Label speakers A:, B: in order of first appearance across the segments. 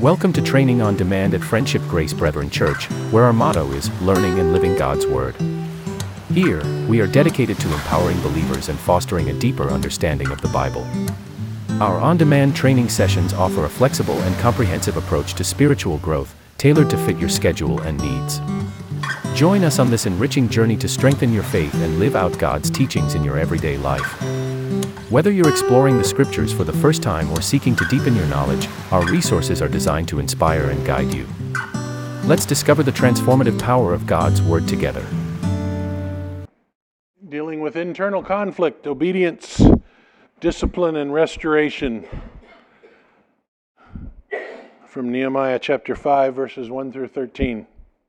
A: Welcome to Training on Demand at Friendship Grace Brethren Church, where our motto is learning and living God's Word. Here, we are dedicated to empowering believers and fostering a deeper understanding of the Bible. Our on-demand training sessions offer a flexible and comprehensive approach to spiritual growth, tailored to fit your schedule and needs. Join us on this enriching journey to strengthen your faith and live out God's teachings in your everyday life. Whether you're exploring the Scriptures for the first time or seeking to deepen your knowledge, our resources are designed to inspire and guide you. Let's discover the transformative power of God's Word together.
B: Dealing with internal conflict, obedience, discipline, and restoration. From Nehemiah chapter 5, verses 1 through 13.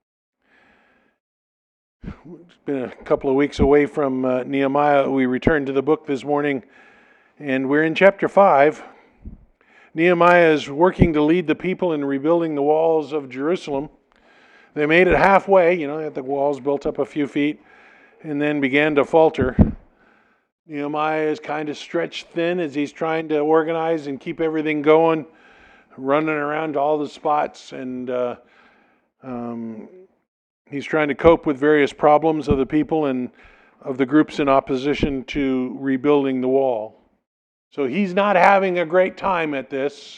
B: It's been a couple of weeks away from Nehemiah. We returned to the book this morning, and we're in chapter 5. Nehemiah is working to lead the people in rebuilding the walls of Jerusalem. They made it halfway, they had the walls built up a few feet, and then began to falter. Nehemiah is kind of stretched thin as he's trying to organize and keep everything going, running around to all the spots, and he's trying to cope with various problems of the people and of the groups in opposition to rebuilding the wall. So he's not having a great time at this,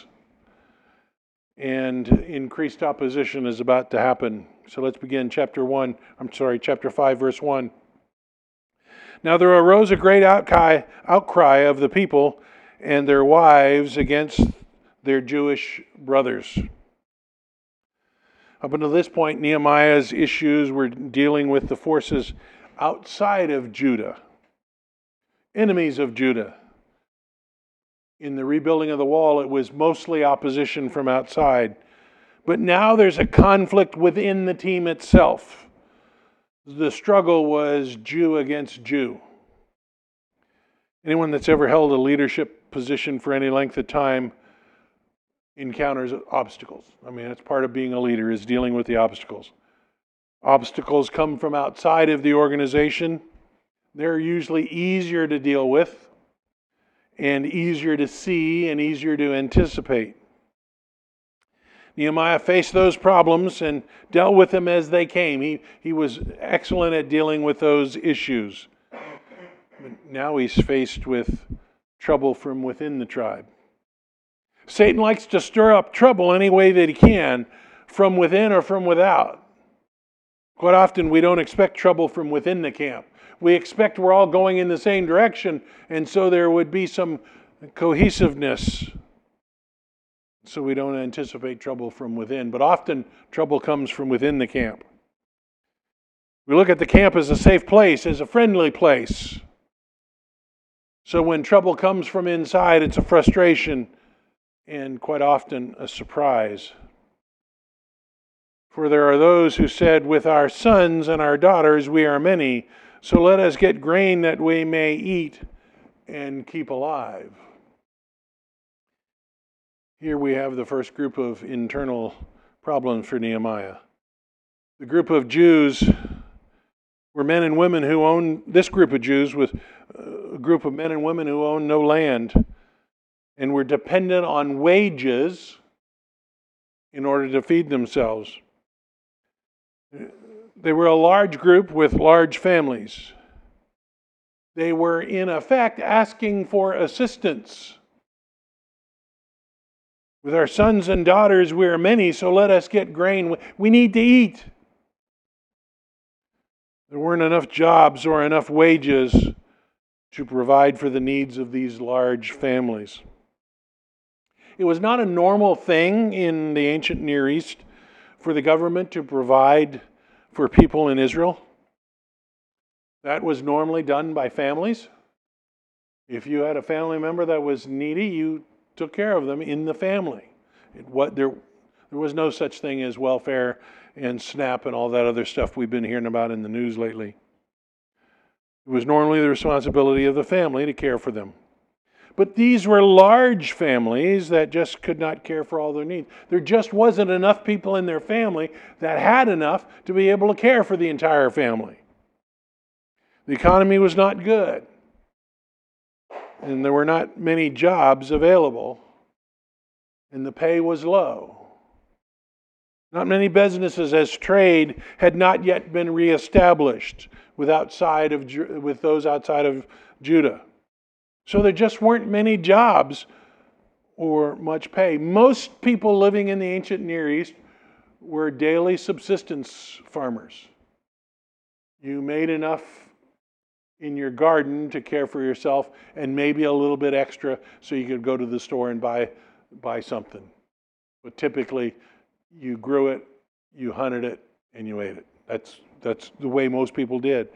B: and increased opposition is about to happen. So let's begin chapter 5, verse 1. Now there arose a great outcry of the people and their wives against their Jewish brothers. Up until this point, Nehemiah's issues were dealing with the forces outside of Judah, enemies of Judah. In the rebuilding of the wall, it was mostly opposition from outside. But now there's a conflict within the team itself. The struggle was Jew against Jew. Anyone that's ever held a leadership position for any length of time encounters obstacles. It's part of being a leader, is dealing with the obstacles. Obstacles come from outside of the organization. They're usually easier to deal with, and easier to see, and easier to anticipate. Nehemiah faced those problems and dealt with them as they came. He was excellent at dealing with those issues. But now he's faced with trouble from within the tribe. Satan likes to stir up trouble any way that he can, from within or from without. Quite often we don't expect trouble from within the camp. We expect we're all going in the same direction, and so there would be some cohesiveness. So we don't anticipate trouble from within, but often trouble comes from within the camp. We look at the camp as a safe place, as a friendly place. So when trouble comes from inside, it's a frustration and quite often a surprise. For there are those who said, "With our sons and our daughters we are many, so let us get grain that we may eat and keep alive." Here we have the first group of internal problems for Nehemiah. The group of Jews were men and women who owned, this group of Jews was a group of men and women who owned no land and were dependent on wages in order to feed themselves. They were a large group with large families. They were, in effect, asking for assistance. "With our sons and daughters we are many, so let us get grain. We need to eat." There weren't enough jobs or enough wages to provide for the needs of these large families. It was not a normal thing in the ancient Near East for the government to provide for people in Israel. That was normally done by families. If you had a family member that was needy, you took care of them in the family. There was no such thing as welfare and SNAP and all that other stuff we've been hearing about in the news lately. It was normally the responsibility of the family to care for them. But these were large families that just could not care for all their needs. There just wasn't enough people in their family that had enough to be able to care for the entire family. The economy was not good, and there were not many jobs available, and the pay was low. Not many businesses as trade had not yet been reestablished with those outside of Judah. So there just weren't many jobs or much pay. Most people living in the ancient Near East were daily subsistence farmers. You made enough in your garden to care for yourself and maybe a little bit extra so you could go to the store and buy something. But typically you grew it, you hunted it, and you ate it. That's the way most people did.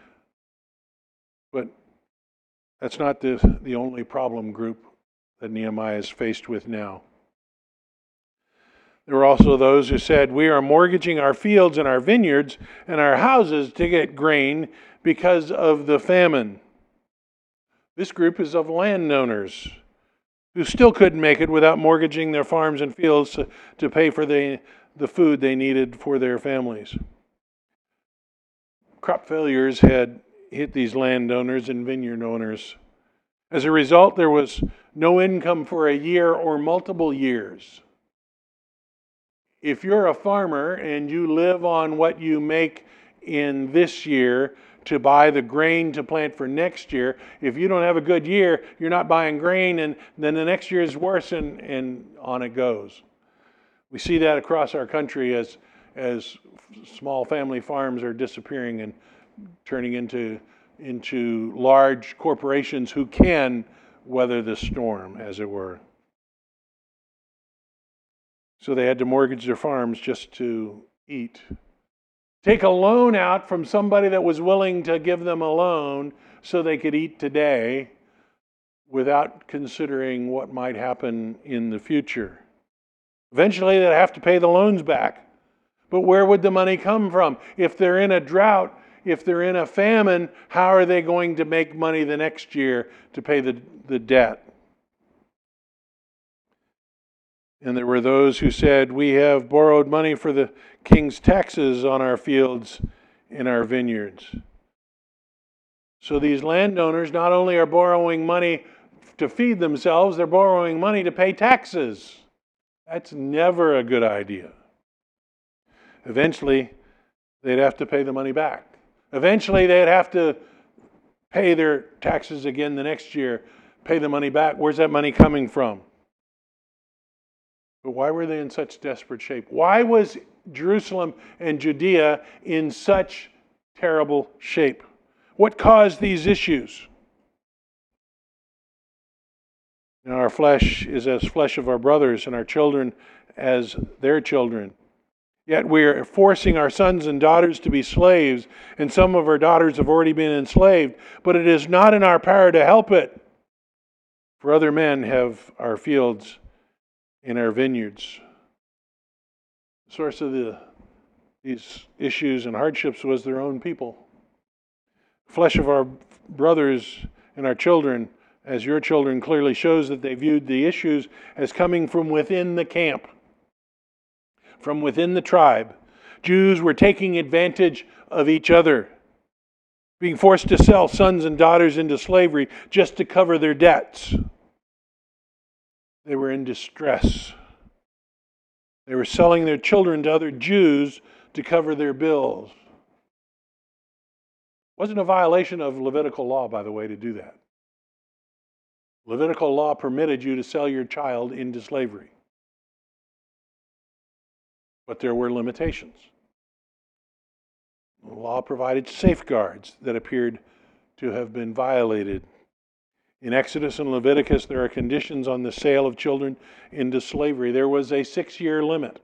B: But that's not the only problem group that Nehemiah is faced with now. There were also those who said, we are mortgaging our fields and our vineyards and our houses to get grain because of the famine. This group is of landowners who still couldn't make it without mortgaging their farms and fields to pay for the food they needed for their families. Crop failures had hit these landowners and vineyard owners. As a result, there was no income for a year or multiple years. If you're a farmer and you live on what you make in this year to buy the grain to plant for next year, if you don't have a good year, you're not buying grain, and then the next year is worse, and on it goes. We see that across our country as small family farms are disappearing and turning into large corporations who can weather the storm, as it were. So they had to mortgage their farms just to eat. Take a loan out from somebody that was willing to give them a loan so they could eat today without considering what might happen in the future. Eventually, they'd have to pay the loans back. But where would the money come from? If they're in a drought, if they're in a famine, how are they going to make money the next year to pay the debt? And there were those who said, we have borrowed money for the king's taxes on our fields and our vineyards. So these landowners not only are borrowing money to feed themselves, they're borrowing money to pay taxes. That's never a good idea. Eventually, they'd have to pay the money back. Eventually, they'd have to pay their taxes again the next year, pay the money back. Where's that money coming from? But why were they in such desperate shape? Why was Jerusalem and Judea in such terrible shape? What caused these issues? Now, our flesh is as flesh of our brothers, and our children as their children. Yet we are forcing our sons and daughters to be slaves, and some of our daughters have already been enslaved, but it is not in our power to help it. For other men have our fields and our vineyards. The source of these issues and hardships was their own people. Flesh of our brothers and our children, as your children, clearly shows that they viewed the issues as coming from within the camp, from within the tribe. Jews were taking advantage of each other, being forced to sell sons and daughters into slavery just to cover their debts. They were in distress. They were selling their children to other Jews to cover their bills. It wasn't a violation of Levitical law, by the way, to do that. Levitical law permitted you to sell your child into slavery. But there were limitations. The law provided safeguards that appeared to have been violated. In Exodus and Leviticus, there are conditions on the sale of children into slavery. There was a 6-year limit.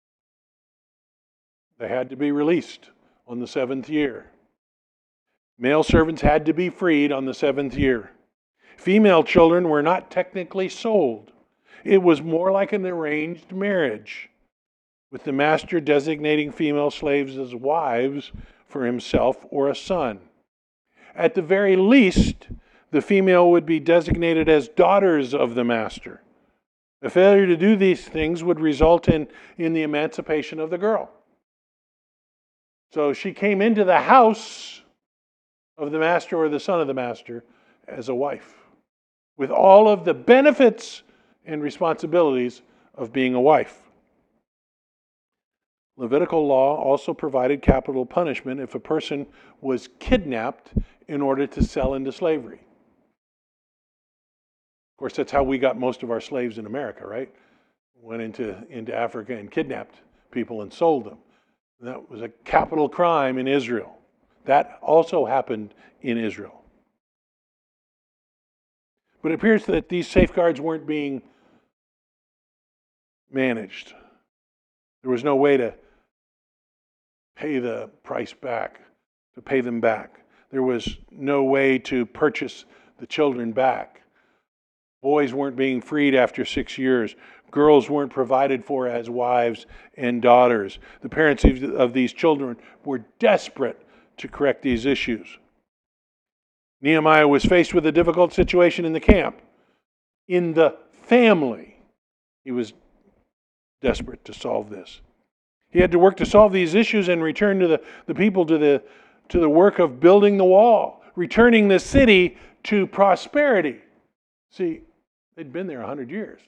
B: They had to be released on the 7th year. Male servants had to be freed on the 7th year. Female children were not technically sold. It was more like an arranged marriage, with the master designating female slaves as wives for himself or a son. At the very least, the female would be designated as daughters of the master. A failure to do these things would result in the emancipation of the girl. So she came into the house of the master or the son of the master as a wife, with all of the benefits and responsibilities of being a wife. Levitical law also provided capital punishment if a person was kidnapped in order to sell into slavery. Of course, that's how we got most of our slaves in America, right? Went into Africa and kidnapped people and sold them. And that was a capital crime in Israel. That also happened in Israel. But it appears that these safeguards weren't being managed. There was no way to pay the price back, to pay them back. There was no way to purchase the children back. Boys weren't being freed after 6 years. Girls weren't provided for as wives and daughters. The parents of these children were desperate to correct these issues. Nehemiah was faced with a difficult situation in the camp, in the family. He was desperate to solve this. He had to work to solve these issues and return to the people to the work of building the wall, returning the city to prosperity. See, they'd been there 100 years.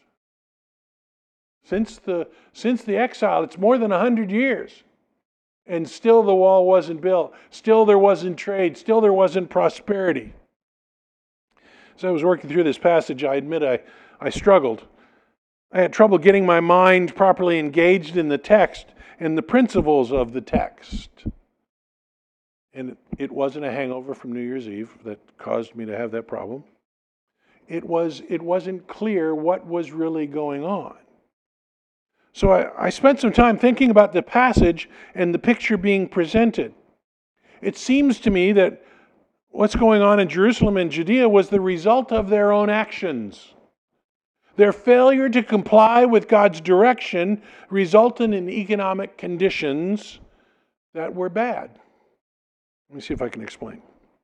B: Since the exile, it's more than 100 years. And still the wall wasn't built. Still there wasn't trade. Still there wasn't prosperity. As I was working through this passage, I admit I struggled. I had trouble getting my mind properly engaged in the text and the principles of the text. And it wasn't a hangover from New Year's Eve that caused me to have that problem. It wasn't clear what was really going on. So I spent some time thinking about the passage and the picture being presented. It seems to me that what's going on in Jerusalem and Judea was the result of their own actions. Their failure to comply with God's direction resulted in economic conditions that were bad. Let me see if I can explain.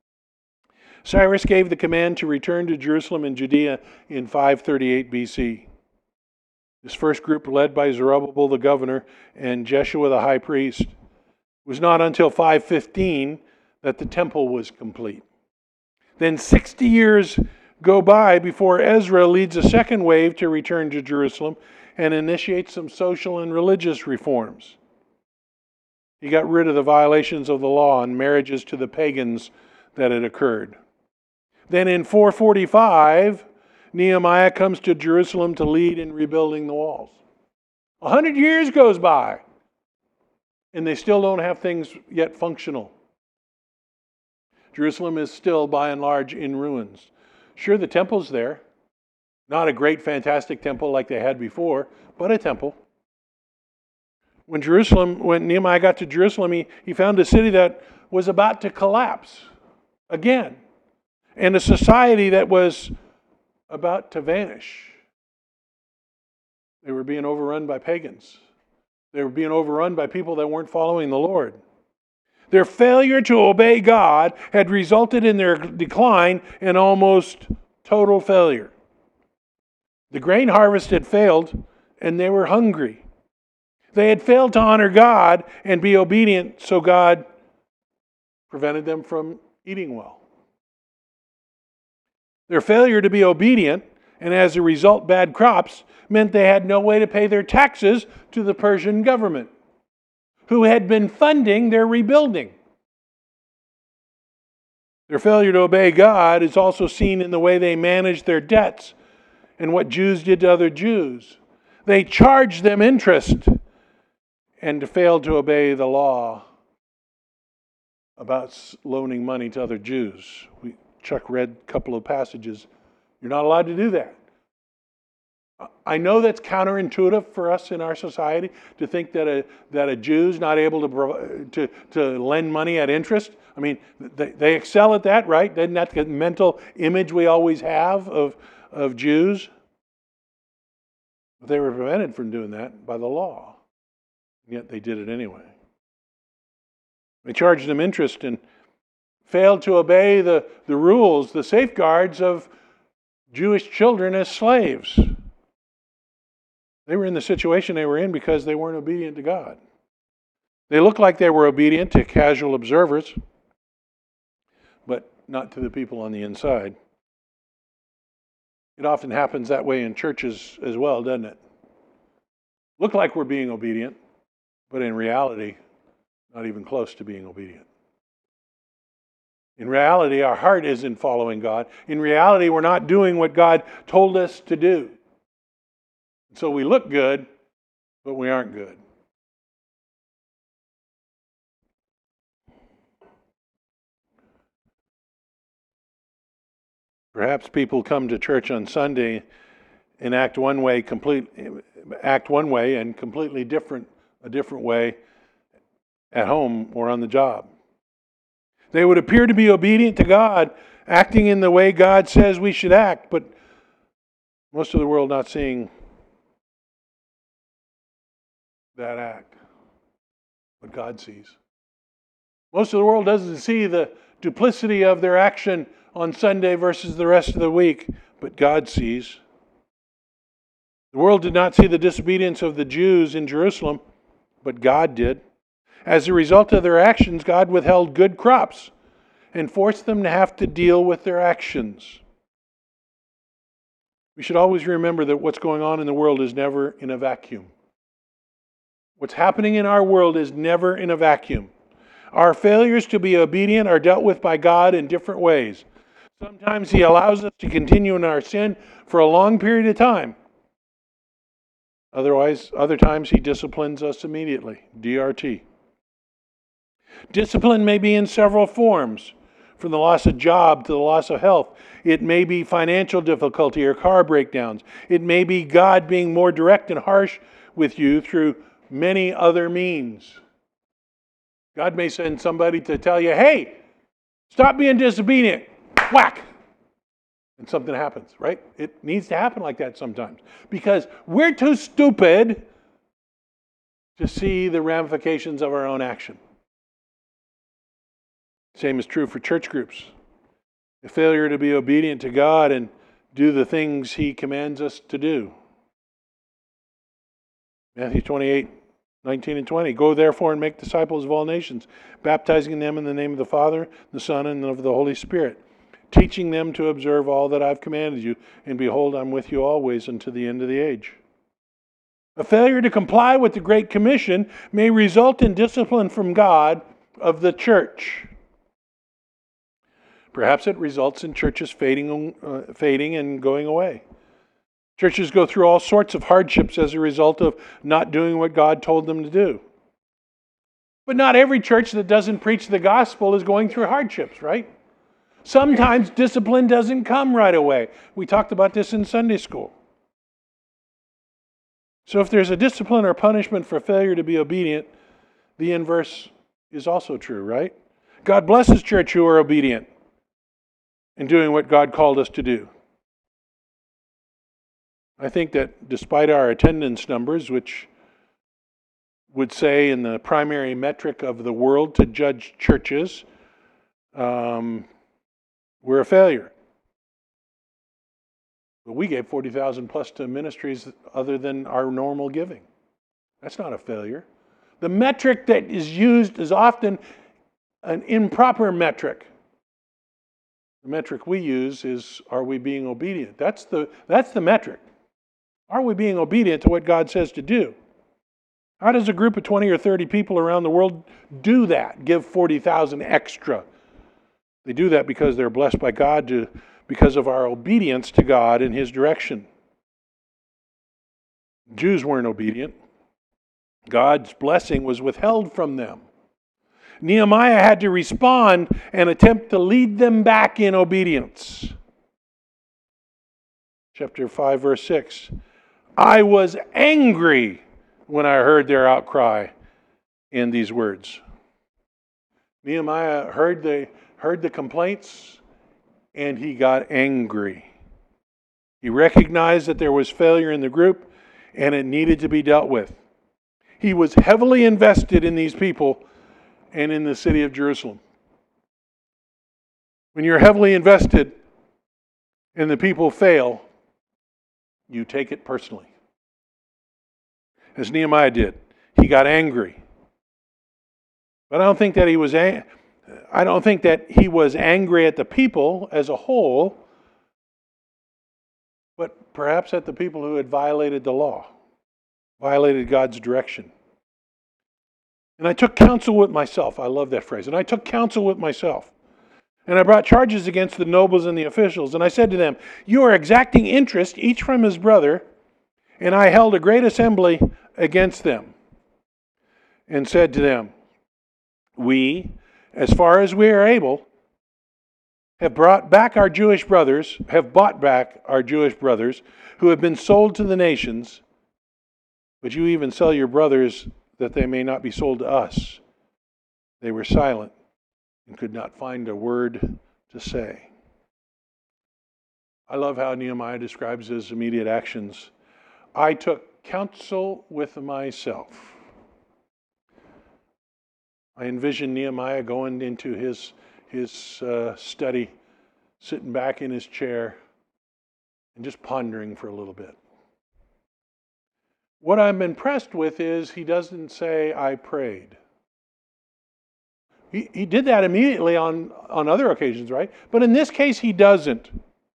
B: Cyrus gave the command to return to Jerusalem and Judea in 538 BC. This first group, led by Zerubbabel the governor and Jeshua the high priest, was not until 515 that the temple was complete. Then 60 years go by before Ezra leads a second wave to return to Jerusalem and initiates some social and religious reforms. He got rid of the violations of the law and marriages to the pagans that had occurred. Then in 445, Nehemiah comes to Jerusalem to lead in rebuilding the walls. 100 years goes by, and they still don't have things yet functional. Jerusalem is still, by and large, in ruins. Sure, the temple's there. Not a great, fantastic temple like they had before, but a temple. When Nehemiah got to Jerusalem, he found a city that was about to collapse again, and a society that was about to vanish. They were being overrun by pagans. They were being overrun by people that weren't following the Lord. Their failure to obey God had resulted in their decline and almost total failure. The grain harvest had failed, and they were hungry. They had failed to honor God and be obedient, so God prevented them from eating well. Their failure to be obedient, and as a result bad crops, meant they had no way to pay their taxes to the Persian government, who had been funding their rebuilding. Their failure to obey God is also seen in the way they managed their debts and what Jews did to other Jews. They charged them interest and failed to obey the law about loaning money to other Jews. Chuck read a couple of passages. You're not allowed to do that. I know that's counterintuitive for us in our society to think that a Jew's not able to lend money at interest. I mean, they excel at that, right? Isn't that the mental image we always have of Jews? But they were prevented from doing that by the law. And yet they did it anyway. They charged them interest and failed to obey the rules, the safeguards of Jewish children as slaves. They were in the situation they were in because they weren't obedient to God. They looked like they were obedient to casual observers, but not to the people on the inside. It often happens that way in churches as well, doesn't it? Look like we're being obedient, but in reality, not even close to being obedient. In reality, our heart isn't following God. In reality, we're not doing what God told us to do. So we look good, but we aren't good. Perhaps people come to church on Sunday and act one way and completely a different way at home or on the job. They would appear to be obedient to God, acting in the way God says we should act, but most of the world not seeing that act, what God sees. Most of the world doesn't see the duplicity of their action on Sunday versus the rest of the week, but God sees. The world did not see the disobedience of the Jews in Jerusalem, but God did. As a result of their actions, God withheld good crops and forced them to have to deal with their actions. We should always remember that what's going on in the world is never in a vacuum. What's happening in our world is never in a vacuum. Our failures to be obedient are dealt with by God in different ways. Sometimes He allows us to continue in our sin for a long period of time. Other times He disciplines us immediately. DRT. Discipline may be in several forms, from the loss of job to the loss of health. It may be financial difficulty or car breakdowns. It may be God being more direct and harsh with you through many other means. God may send somebody to tell you, hey, stop being disobedient. Whack! And something happens, right? It needs to happen like that sometimes. Because we're too stupid to see the ramifications of our own action. Same is true for church groups. The failure to be obedient to God and do the things He commands us to do. Matthew 28:19 and 20. Go therefore and make disciples of all nations, baptizing them in the name of the Father, the Son, and of the Holy Spirit, teaching them to observe all that I've commanded you, and behold, I'm with you always unto the end of the age. A failure to comply with the Great Commission may result in discipline from God of the church. Perhaps it results in churches fading and going away. Churches go through all sorts of hardships as a result of not doing what God told them to do. But not every church that doesn't preach the gospel is going through hardships, right? Sometimes discipline doesn't come right away. We talked about this in Sunday school. So if there's a discipline or punishment for failure to be obedient, the inverse is also true, right? God blesses church who are obedient in doing what God called us to do. I think that despite our attendance numbers, which would say in the primary metric of the world to judge churches, we're a failure. But we gave $40,000 plus to ministries other than our normal giving. That's not a failure. The metric that is used is often an improper metric. The metric we use is, are we being obedient? That's the metric. Are we being obedient to what God says to do? How does a group of 20 or 30 people around the world do that? Give 40,000 extra. They do that because they're blessed by God because of our obedience to God in His direction. Jews weren't obedient. God's blessing was withheld from them. Nehemiah had to respond and attempt to lead them back in obedience. Chapter 5, verse 6. I was angry when I heard their outcry in these words. Nehemiah heard the complaints and he got angry. He recognized that there was failure in the group and it needed to be dealt with. He was heavily invested in these people and in the city of Jerusalem. When you're heavily invested and the people fail, you take it personally. As Nehemiah did. He got angry. But I don't think that he was angry at the people as a whole, but perhaps at the people who had violated the law, violated God's direction. And I took counsel with myself. I love that phrase. And I took counsel with myself. And I brought charges against the nobles and the officials. And I said to them, you are exacting interest, each from his brother. And I held a great assembly against them. And said to them, we, as far as we are able, have bought back our Jewish brothers who have been sold to the nations, but you even sell your brothers that they may not be sold to us. They were silent and could not find a word to say. I love how Nehemiah describes his immediate actions. I took counsel with myself. I envision Nehemiah going into his study, sitting back in his chair, and just pondering for a little bit. What I'm impressed with is he doesn't say, I prayed. He did that immediately on other occasions, right? But in this case, he doesn't.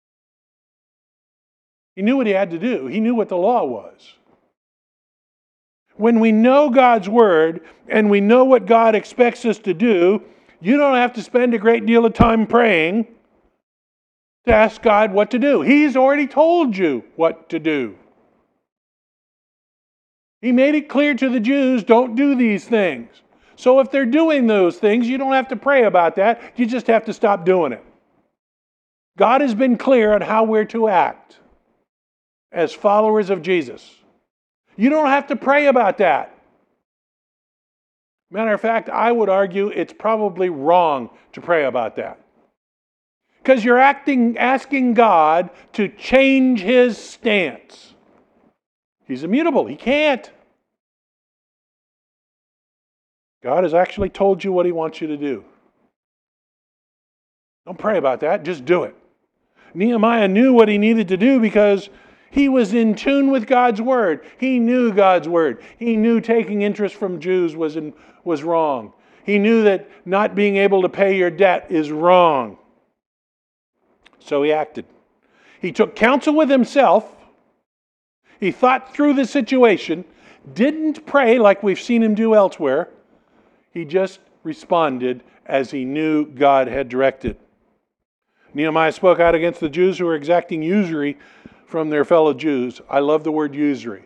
B: He knew what he had to do. He knew what the law was. When we know God's Word and we know what God expects us to do, you don't have to spend a great deal of time praying to ask God what to do. He's already told you what to do. He made it clear to the Jews, don't do these things. So if they're doing those things, you don't have to pray about that. You just have to stop doing it. God has been clear on how we're to act as followers of Jesus. You don't have to pray about that. Matter of fact, I would argue it's probably wrong to pray about that. Because you're asking God to change His stance. He's immutable. He can't. God has actually told you what He wants you to do. Don't pray about that. Just do it. Nehemiah knew what he needed to do because he was in tune with God's Word. He knew God's Word. He knew taking interest from Jews was wrong. He knew that not being able to pay your debt is wrong. So he acted. He took counsel with himself. He thought through the situation. Didn't pray like we've seen him do elsewhere. He just responded as he knew God had directed. Nehemiah spoke out against the Jews who were exacting usury from their fellow Jews. I love the word usury.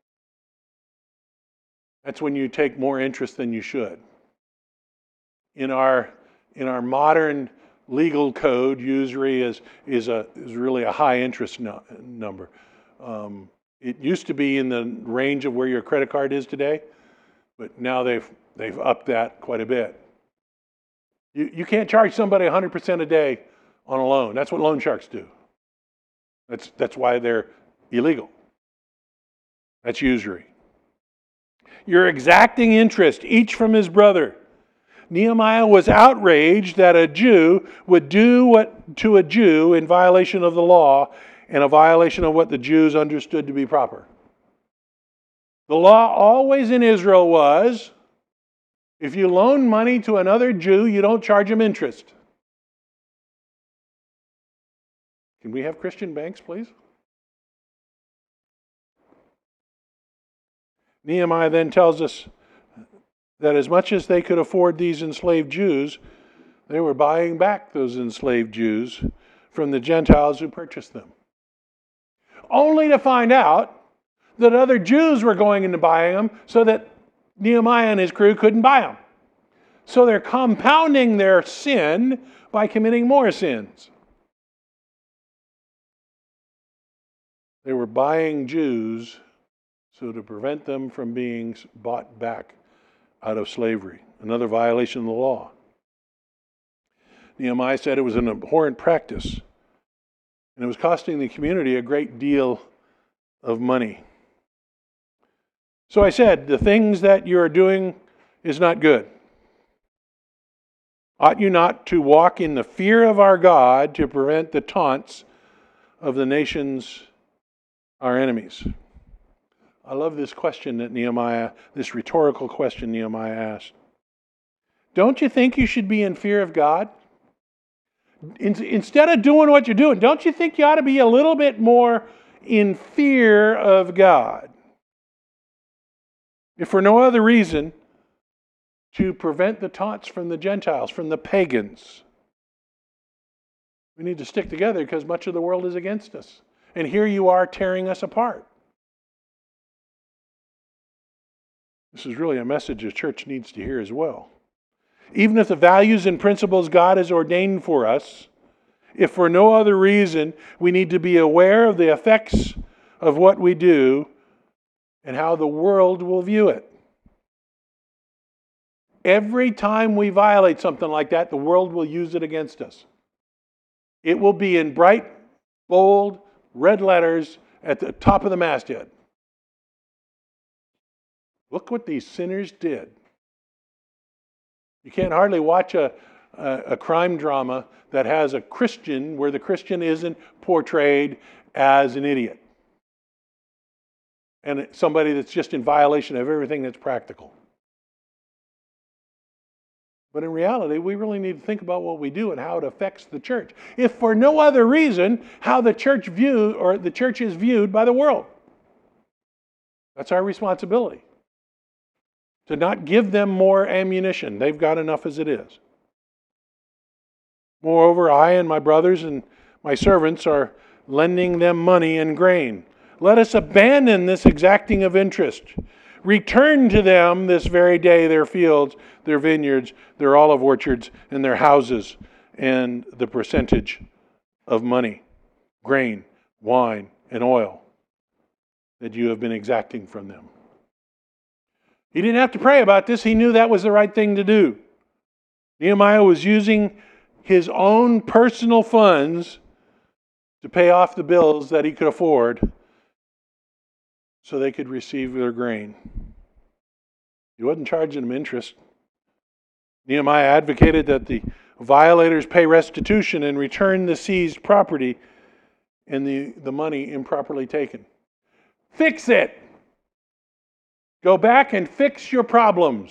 B: That's when you take more interest than you should. In our modern legal code, usury is really a high interest number. It used to be in the range of where your credit card is today, but now they've upped that quite a bit. You can't charge somebody 100% a day on a loan. That's what loan sharks do. That's why they're illegal. That's usury. You're exacting interest, each from his brother. Nehemiah was outraged that a Jew would do what to a Jew in violation of the law and a violation of what the Jews understood to be proper. The law always in Israel was, if you loan money to another Jew, you don't charge him interest. Can we have Christian banks, please? Nehemiah then tells us that as much as they could afford these enslaved Jews, they were buying back those enslaved Jews from the Gentiles who purchased them. Only to find out that other Jews were going into buying them so that Nehemiah and his crew couldn't buy them. So they're compounding their sin by committing more sins. They were buying Jews so to prevent them from being bought back out of slavery, another violation of the law. Nehemiah said it was an abhorrent practice, and it was costing the community a great deal of money. So I said, the things that you are doing is not good. Ought you not to walk in the fear of our God to prevent the taunts of the nations, our enemies? I love this question that this rhetorical question Nehemiah asked. Don't you think you should be in fear of God? Instead of doing what you're doing, don't you think you ought to be a little bit more in fear of God? If for no other reason, to prevent the taunts from the Gentiles, from the pagans. We need to stick together because much of the world is against us. And here you are tearing us apart. This is really a message the church needs to hear as well. Even if the values and principles God has ordained for us, if for no other reason, we need to be aware of the effects of what we do and how the world will view it. Every time we violate something like that, the world will use it against us. It will be in bright, bold, red letters at the top of the masthead. Look what these sinners did. You can't hardly watch a crime drama that has a Christian where the Christian isn't portrayed as an idiot and somebody that's just in violation of everything that's practical. But in reality, we really need to think about what we do and how it affects the church. If for no other reason, how the church is viewed by the world. That's our responsibility. To not give them more ammunition. They've got enough as it is. Moreover, I and my brothers and my servants are lending them money and grain. Let us abandon this exacting of interest. Return to them this very day their fields, their vineyards, their olive orchards, and their houses, and the percentage of money, grain, wine, and oil that you have been exacting from them. He didn't have to pray about this. He knew that was the right thing to do. Nehemiah was using his own personal funds to pay off the bills that he could afford so they could receive their grain. He wasn't charging them interest. Nehemiah advocated that the violators pay restitution and return the seized property and the money improperly taken. Fix it! Go back and fix your problems.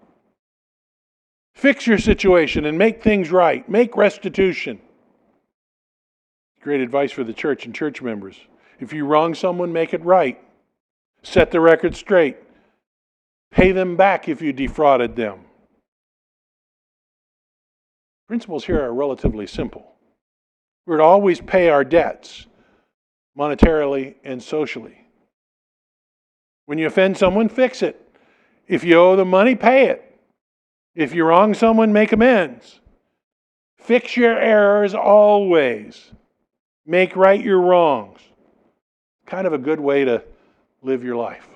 B: Fix your situation and make things right. Make restitution. Great advice for the church and church members. If you wrong someone, make it right. Set the record straight. Pay them back if you defrauded them. Principles here are relatively simple. We're to always pay our debts, monetarily and socially. When you offend someone, fix it. If you owe them money, pay it. If you wrong someone, make amends. Fix your errors always. Make right your wrongs. Kind of a good way to live your life.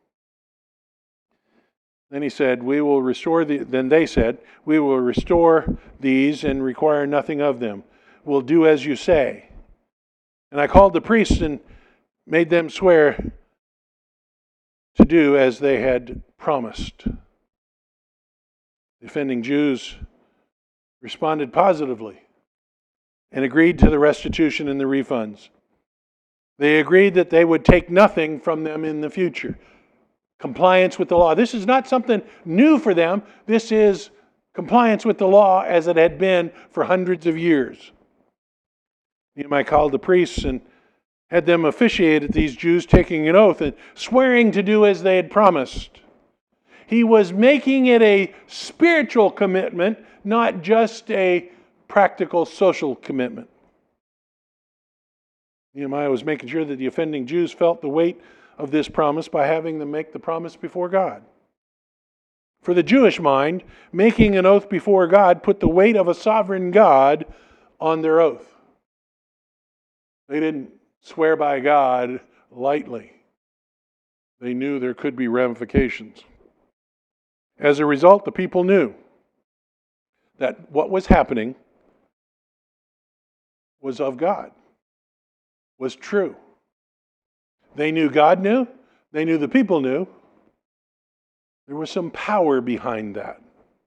B: Then he said, Then they said, we will restore these and require nothing of them. We'll do as you say. And I called the priests and made them swear to do as they had promised. The offending Jews responded positively and agreed to the restitution and the refunds. They agreed that they would take nothing from them in the future. Compliance with the law. This is not something new for them. This is compliance with the law as it had been for hundreds of years. Nehemiah called the priests and had them officiate at these Jews taking an oath and swearing to do as they had promised. He was making it a spiritual commitment, not just a practical social commitment. Nehemiah was making sure that the offending Jews felt the weight of this promise by having them make the promise before God. For the Jewish mind, making an oath before God put the weight of a sovereign God on their oath. They didn't swear by God lightly. They knew there could be ramifications. As a result, the people knew that what was happening was of God, was true. They knew God knew. They knew the people knew. There was some power behind that.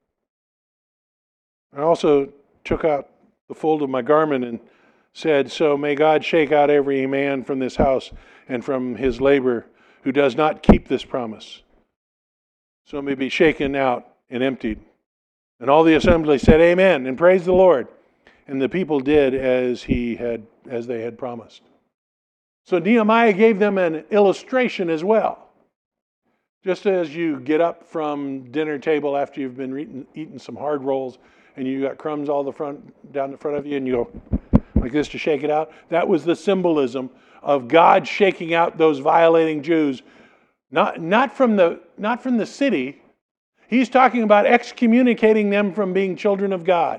B: I also took out the fold of my garment and said, so may God shake out every man from this house and from his labor who does not keep this promise. So it may be shaken out and emptied. And all the assembly said, amen, and praised the Lord. And the people did as they had promised. So Nehemiah gave them an illustration as well Just as you get up from dinner table after you've been eating some hard rolls and you got crumbs all down the front of you and you go like this to shake it out, that was the symbolism of God shaking out those violating Jews, not from the city. He's talking about excommunicating them from being children of God,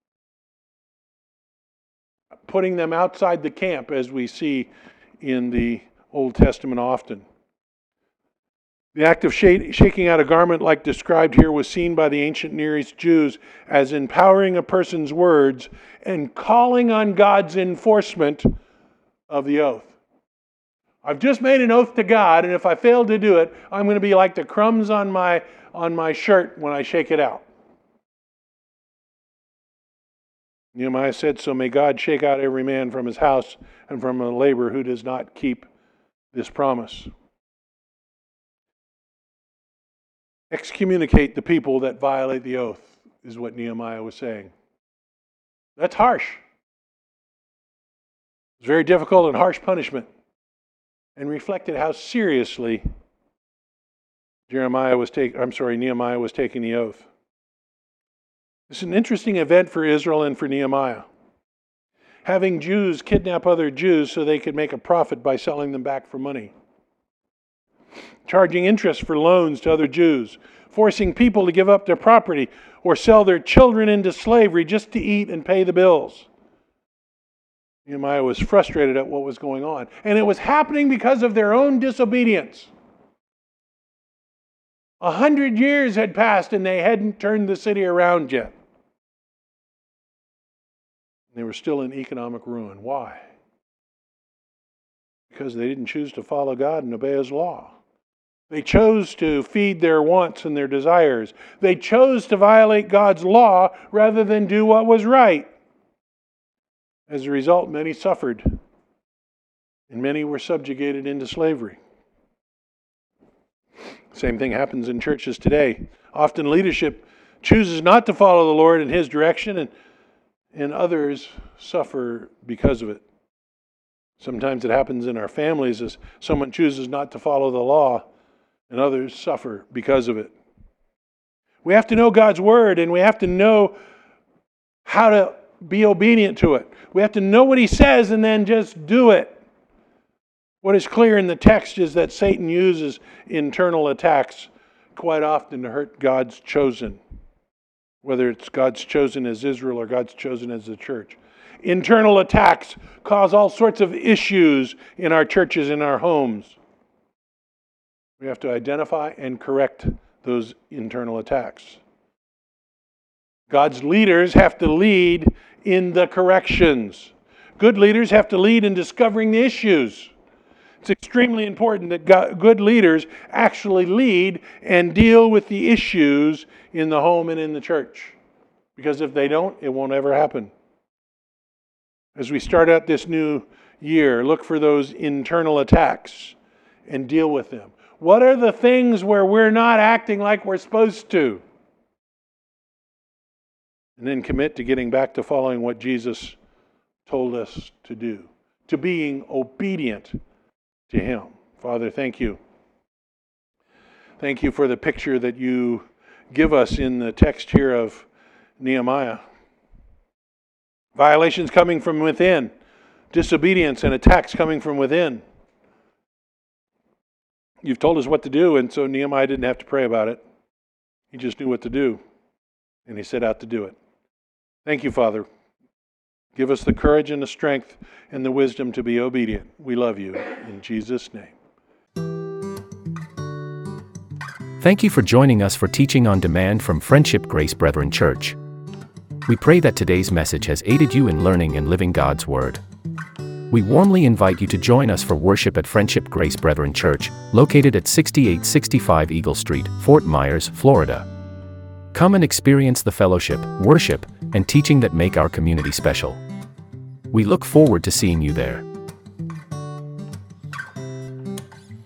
B: putting them outside the camp, as we see in the Old Testament often. The act of shaking out a garment like described here was seen by the ancient Near East Jews as empowering a person's words and calling on God's enforcement of the oath. I've just made an oath to God, and if I fail to do it, I'm going to be like the crumbs on my shirt when I shake it out. Nehemiah said, "So may God shake out every man from his house and from a laborer who does not keep this promise." Excommunicate the people that violate the oath, is what Nehemiah was saying. That's harsh. It's very difficult and harsh punishment, and reflected how seriously Nehemiah was taking the oath. It's an interesting event for Israel and for Nehemiah. Having Jews kidnap other Jews so they could make a profit by selling them back for money. Charging interest for loans to other Jews. Forcing people to give up their property or sell their children into slavery just to eat and pay the bills. Nehemiah was frustrated at what was going on. And it was happening because of their own disobedience. 100 years had passed and they hadn't turned the city around yet. They were still in economic ruin. Why? Because they didn't choose to follow God and obey His law. They chose to feed their wants and their desires. They chose to violate God's law rather than do what was right. As a result, many suffered, and many were subjugated into slavery. Same thing happens in churches today. Often leadership chooses not to follow the Lord in His direction, and others suffer because of it. Sometimes it happens in our families as someone chooses not to follow the law, and others suffer because of it. We have to know God's Word, and we have to know how to be obedient to it. We have to know what He says and then just do it. What is clear in the text is that Satan uses internal attacks quite often to hurt God's chosen, whether it's God's chosen as Israel or God's chosen as the church. Internal attacks cause all sorts of issues in our churches, in our homes. We have to identify and correct those internal attacks. God's leaders have to lead in the corrections. Good leaders have to lead in discovering the issues. It's extremely important that good leaders actually lead and deal with the issues in the home and in the church. Because if they don't, it won't ever happen. As we start out this new year, look for those internal attacks and deal with them. What are the things where we're not acting like we're supposed to? And then commit to getting back to following what Jesus told us to do, to being obedient to Him. Father, thank you. Thank you for the picture that you give us in the text here of Nehemiah. Violations coming from within, disobedience and attacks coming from within. You've told us what to do, and so Nehemiah didn't have to pray about it. He just knew what to do, and he set out to do it. Thank you, Father. Give us the courage and the strength and the wisdom to be obedient. We love you. In Jesus' name.
A: Thank you for joining us for Teaching on Demand from Friendship Grace Brethren Church. We pray that today's message has aided you in learning and living God's Word. We warmly invite you to join us for worship at Friendship Grace Brethren Church, located at 6865 Eagle Street, Fort Myers, Florida. Come and experience the fellowship, worship, and teaching that make our community special. We look forward to seeing you there.